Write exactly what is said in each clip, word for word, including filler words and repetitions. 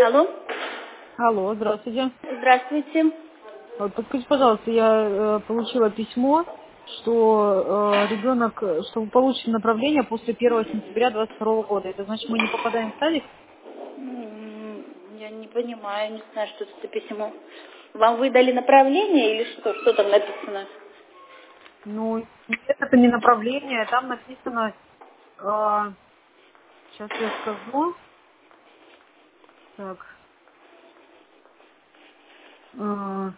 Алло. Алло, здравствуйте. Здравствуйте. Вот, подскажите, пожалуйста, я э, получила письмо, что э, ребенок, э, что вы получите направление после первого сентября двадцать второго года. Это значит, мы не попадаем в садик? М, Я не понимаю, не знаю, что это за письмо. Вам выдали направление или что? Что там написано? Ну, нет, это не направление, там написано, э, сейчас я скажу, так, э,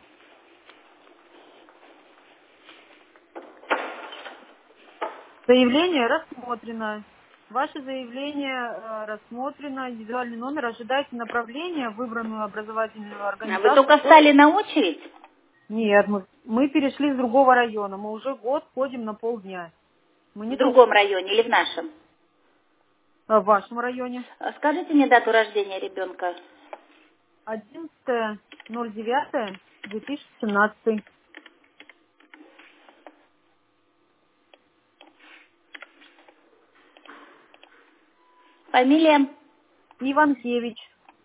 заявление рассмотрено. Ваше заявление э, рассмотрено, индивидуальный номер, ожидайте направления в выбранную образовательную А вы организацию. только встали на очередь? Нет, мы, мы перешли с другого района. Мы уже год ходим на полдня. Мы В не только другом районе или в нашем? в вашем районе. А Скажите мне дату рождения ребенка. одиннадцатое ноль девятое две тысячи семнадцатый. Фамилия? Иванкевич.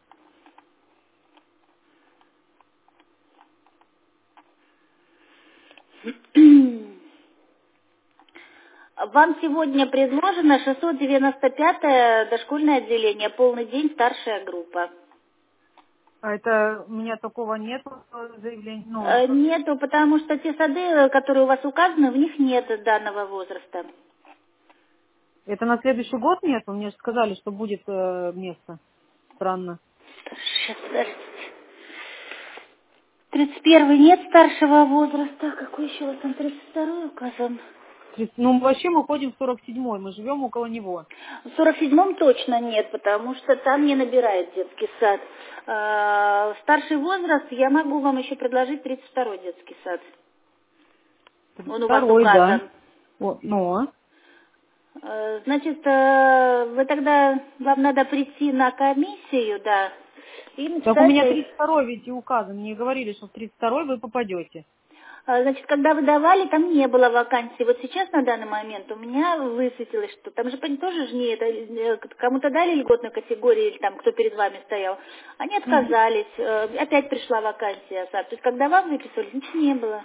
Вам сегодня предложено шестьсот девяносто пятое дошкольное отделение, полный день, старшая группа. А это у меня такого нет заявления. Ну, Э, Нету, потому что те сады, которые у вас указаны, в них нет данного возраста. это на следующий год нет? Мне же сказали, что будет э, место. Странно. Сейчас, подождите. тридцать первый нет старшего возраста. Какой еще у вас там тридцать второй указан? Тридцать- Ну, вообще мы ходим в сорок седьмой, мы живем около него. В сорок седьмом точно нет, потому что там не набирает детский сад. А, старший возраст я могу вам еще предложить тридцать второй детский сад. Он у вас Второй, да. указан. Вот, но. Э, Значит, э, вы тогда, вам надо прийти на комиссию, да, и Так у написать, меня э, тридцать второй ведь и указан. Мне говорили, что в тридцать второй вы попадете. э, значит, когда вы давали, там не было вакансий. Вот сейчас на данный момент у меня высветилось, что там же пон- тоже же не это, э, кому-то дали льготную категорию, или там кто перед вами стоял, они Мгм. отказались, э, опять пришла вакансия, сад. То есть, когда вам выписывали, ничего не было.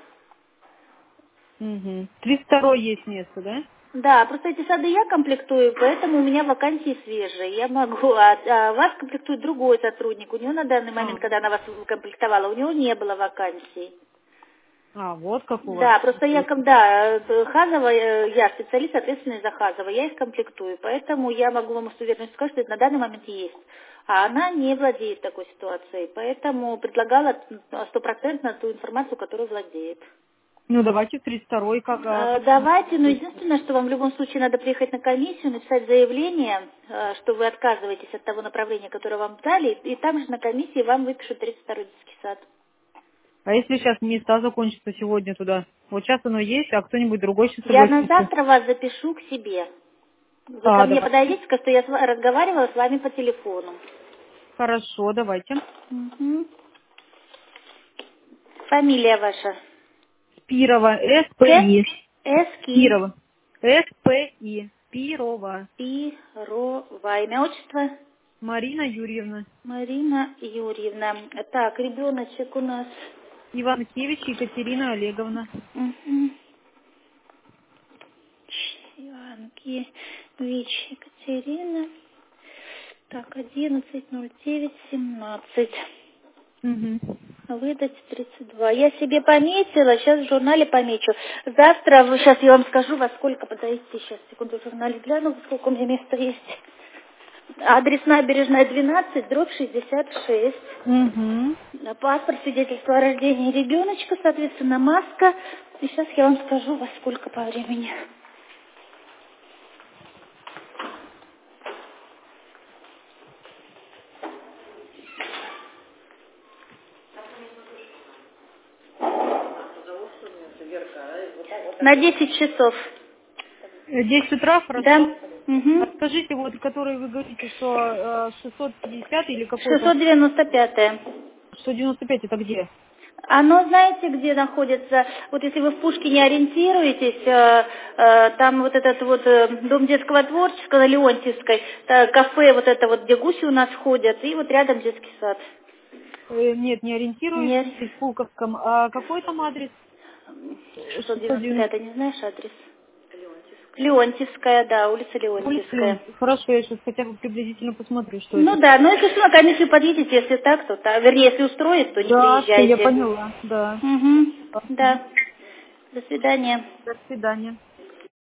Угу. тридцать второй есть место, да? Да, просто эти сады я комплектую, поэтому у меня вакансии свежие. Я могу, а, а вас комплектует другой сотрудник. У него на данный момент, А, когда она вас комплектовала, у него не было вакансий. а вот как у вас. Да, просто я, ком- да, э, Хазова, э, я специалист, ответственный за Хазова, я их комплектую, поэтому я могу вам с уверенностью сказать, что это на данный момент есть. А она не владеет такой ситуацией, поэтому предлагала стопроцентно ту информацию, которую владеет. Ну, давайте в тридцать второй, как, а, Э, как... Давайте, но единственное, что вам в любом случае надо приехать на комиссию, написать заявление, э, что вы отказываетесь от того направления, которое вам дали, и там же на комиссии вам выпишут тридцать второй детский сад. А если сейчас места закончатся сегодня туда? Вот сейчас оно есть, а кто-нибудь другой сейчас Я на согласится. завтра вас запишу к себе. Вы ко А, мне давай. подойдите, скажите, что я с ва- разговаривала с вами по телефону. Хорошо, давайте. Мгм. Фамилия ваша? Спирова, К? СПИ. Эски. Спирова. СПИ. Спирова. Пирова. Имя, отчество? Марина Юрьевна. Марина Юрьевна. Так, ребеночек у нас. Иванкевич Екатерина Олеговна. Мгм. Иванки Вич Екатерина. Так, одиннадцать ноль девять семнадцать. Угу. Выдать тридцать два. Я себе пометила, сейчас в журнале помечу. Завтра, сейчас я вам скажу, во сколько подойти. Сейчас, секунду, в журнале гляну, сколько у меня места есть. Адрес Набережная двенадцать, дробь шестьдесят шесть. Угу. Паспорт, свидетельство о рождении ребеночка, соответственно, маска. И сейчас я вам скажу, во сколько по времени. На десять часов. десять утра, Да. хорошо. А Угу. скажите, вот, который вы говорите, что э, шестьсот пятьдесят или какой-то, шестьсот девяносто пятое. сто девяносто пять, это где? Оно, знаете, где находится? Вот если вы в Пушкине ориентируетесь, э, э, там вот этот вот э, дом детского творчества на Леонтьевской, э, кафе вот это вот, где гуси у нас ходят, и вот рядом детский сад. Э, нет, не ориентируюсь Нет. в Пулковском. А какой там адрес? шестьсот девяносто шестьсот девяносто. пять, не знаешь адрес? Леонтьевская, да, улица Улица Леонтьевская. Леонтьев. Хорошо, я сейчас хотя бы приблизительно посмотрю, что Ну это. да, но если что, на комиссию подъедете, если так, то так. Вернее, если устроит, то не Да, все, я приезжайте. поняла, да. Угу, Ладно. да. До свидания. До свидания.